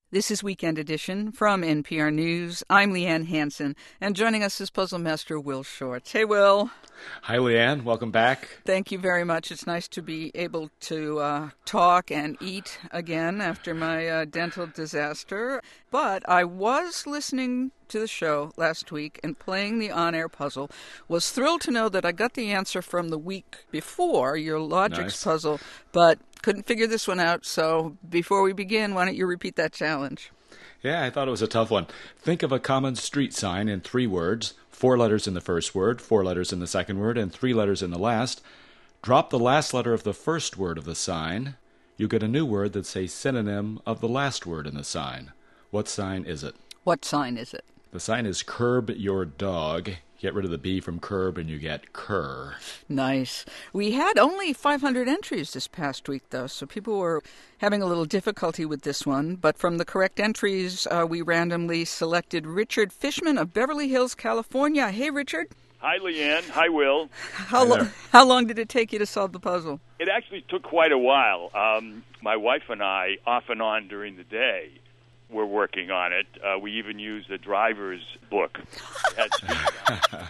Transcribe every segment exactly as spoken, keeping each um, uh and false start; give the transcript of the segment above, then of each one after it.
This is Weekend Edition from N P R News. I'm Leanne Hansen, and joining us is Puzzle Master Will Shortz. Hey, Will. Hi, Leanne. Welcome back. Thank you very much. It's nice to be able to uh, talk and eat again after my uh, dental disaster. But I was listening to the show last week and playing the on-air puzzle. Was thrilled to know that I got the answer from the week before, your Logix Nice. puzzle, but couldn't figure this one out. So before we begin, why don't you repeat that challenge? Yeah, I thought it was a tough one. Think of a common street sign in three words, four letters in the first word, four letters in the second word, and three letters in the last. Drop the last letter of the first word of the sign. You get a new word that's a synonym of the last word in the sign. What sign is it? What sign is it? The sign is curb your dog. Get rid of the B from curb and you get cur. Nice. We had only five hundred entries this past week, though, so people were having a little difficulty with this one. But from the correct entries, uh, we randomly selected Richard Fishman of Beverly Hills, California. Hey, Richard. Hi, Leanne. Hi, Will. How, lo- how long did it take you to solve the puzzle? It actually took quite a while. Um, my wife and I, off and on during the day, were working on it. Uh, we even used a driver's book. It had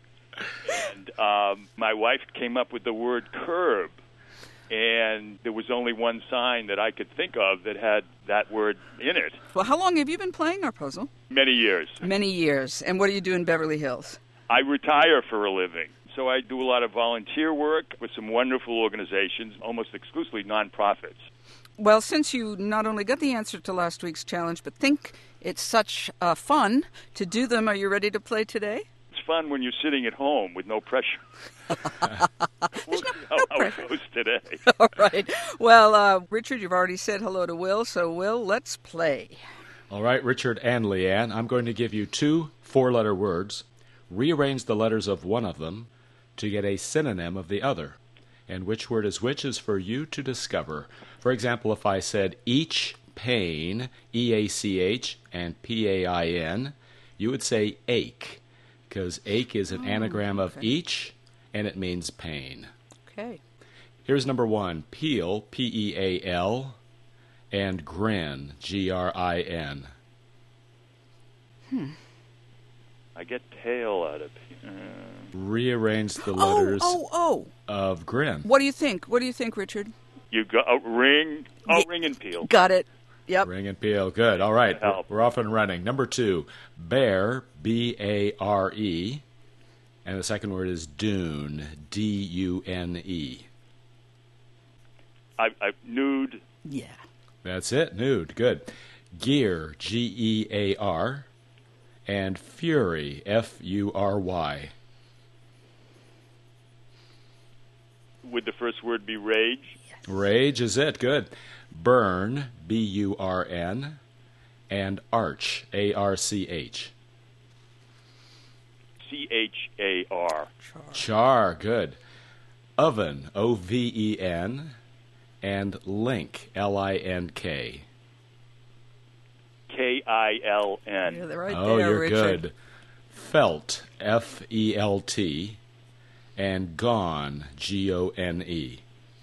and um, my wife came up with the word curb, and there was only one sign that I could think of that had that word in it. Well, how long have you been playing our puzzle? Many years. Many years. And what do you do in Beverly Hills? I retire for a living, so I do a lot of volunteer work with some wonderful organizations, almost exclusively nonprofits. Well, since you not only got the answer to last week's challenge, but think it's such uh, fun to do them, are you ready to play today? It's fun when you're sitting at home with no pressure. We'll see how, no how pressure. it goes today. All right. Well, uh, Richard, you've already said hello to Will, so Will, let's play. All right, Richard and Leanne, I'm going to give you two four-letter words. Rearrange the letters of one of them to get a synonym of the other. And which word is which is for you to discover. For example, if I said each pain, E A C H and P A I N, you would say ache, because ache is an Oh, anagram of okay. each, and it means pain. Okay. Here's number one, peel, P E A L, and grin, G R I N. Hmm. I get tail out of uh, Rearrange the Oh, letters oh, oh. of grin. What do you think? What do you think, Richard? you go oh, ring. Oh, Ye- ring and peel. Got it. Yep. Ring and peel. Good. All right. That helped. We're off and running. Number two, bear, B A R E. And the second word is dune, D U N E. I, I nude. Yeah. That's it. Nude. Good. Gear, G E A R. And fury, F U R Y. Would the first word be rage? Rage is it. Good. Burn, B U R N. And arch, A R C H. C H A R. Char, good. Oven, O V E N, and link, L I N K. K I L Yeah, N. they're right Oh, there, you're Richard. good. Felt, F E L T, and gone, G O N E.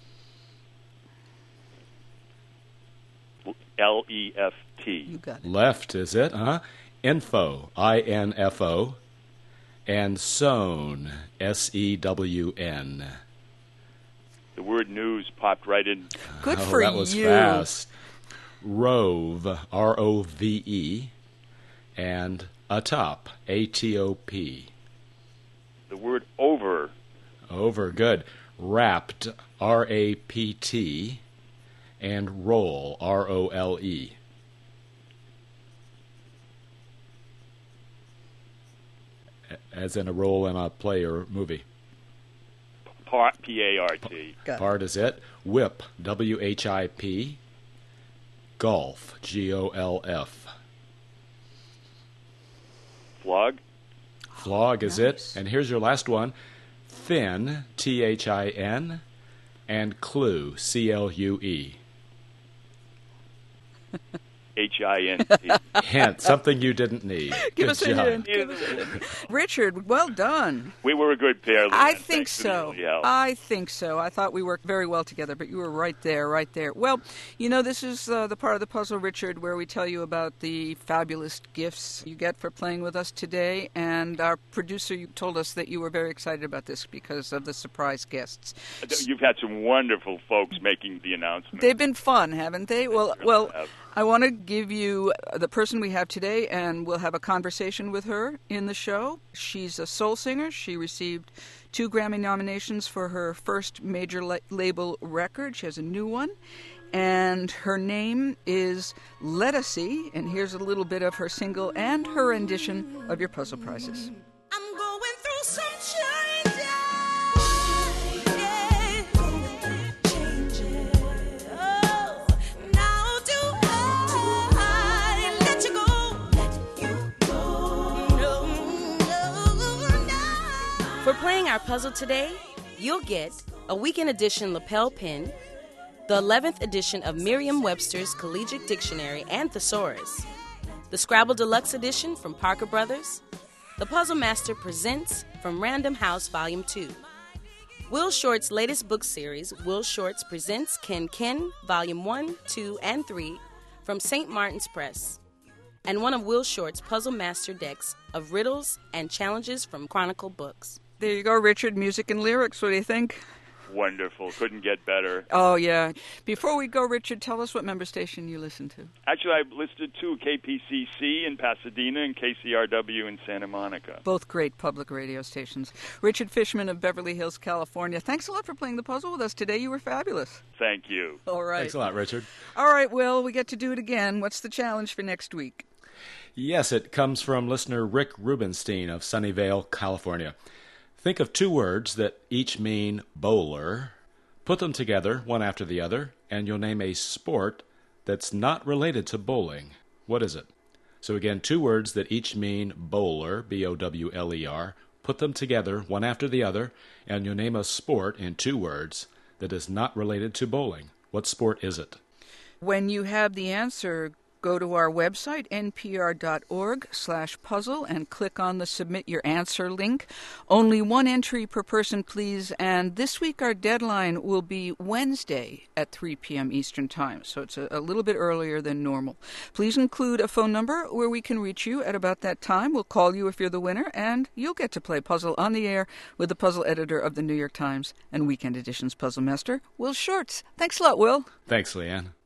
L E F T. You got it. Left, is it? Huh? Info, I N F O, and sown, S E W N. The word news popped right in. Good Oh, for that was you. fast. Rove, R O V E, and atop, A T O P. The word over. Over, good. Wrapped, R A P T, and roll, R O L E. As in a role in a play or movie. Part, P A R T. Got it. Part is it. Whip, W H I P. Golf, G O L F. Flog. Flog is Nice. it. And here's your last one. Thin, T H I N, and clue, C L U E. H I N T. Hint, something you didn't need. Give Good us a job. hint. Give us a hint. Richard, well done. We were a good pair, Leanne. I think Thanks for the so. early help. I think so. I thought we worked very well together, but you were right there, right there. Well, you know, this is uh, the part of the puzzle, Richard, where we tell you about the fabulous gifts you get for playing with us today. And our producer you told us that you were very excited about this because of the surprise guests. You've had some wonderful folks making the announcement. They've been fun, haven't they? Well, Really well. have. I want to give you the person we have today, and we'll have a conversation with her in the show. She's a soul singer. She received two Grammy nominations for her first major la- label record. She has a new one, and her name is Lettucey, and here's a little bit of her single and her rendition of your puzzle prizes. I'm going through some changes. Oh, now do I let you go? Let you go. No, no, no. For playing our puzzle today, you'll get a weekend edition lapel pin, the eleventh edition of Merriam-Webster's Collegiate Dictionary and Thesaurus, the Scrabble Deluxe Edition from Parker Brothers, the Puzzle Master Presents from Random House Volume two, Will Short's latest book series, Will Short's Presents Ken Ken Volume one, two, and three from Saint Martin's Press, and one of Will Short's Puzzle Master decks of riddles and challenges from Chronicle Books. There you go, Richard. Music and lyrics. What do you think? Wonderful. Couldn't get better. Oh, yeah. Before we go, Richard, tell us what member station you listen to. Actually, I've listed two, K P C C in Pasadena and K C R W in Santa Monica. Both great public radio stations. Richard Fishman of Beverly Hills, California. Thanks a lot for playing the puzzle with us today. You were fabulous. Thank you. All right. Thanks a lot, Richard. All right, Will, we get to do it again. What's the challenge for next week? Yes, it comes from listener Rick Rubenstein of Sunnyvale, California. Think of two words that each mean bowler. Put them together, one after the other, and you'll name a sport that's not related to bowling. What is it? So again, two words that each mean bowler, B O W L E R. Put them together, one after the other, and you'll name a sport in two words that is not related to bowling. What sport is it? When you have the answer, go to our website, n p r dot org slash puzzle, and click on the Submit Your Answer link. Only one entry per person, please, and this week our deadline will be Wednesday at three p.m. Eastern Time, so it's a, a little bit earlier than normal. Please include a phone number where we can reach you at about that time. We'll call you if you're the winner, and you'll get to play Puzzle on the air with the puzzle editor of the New York Times and Weekend Edition's Puzzle Master, Will Shortz. Thanks a lot, Will. Thanks, Leanne.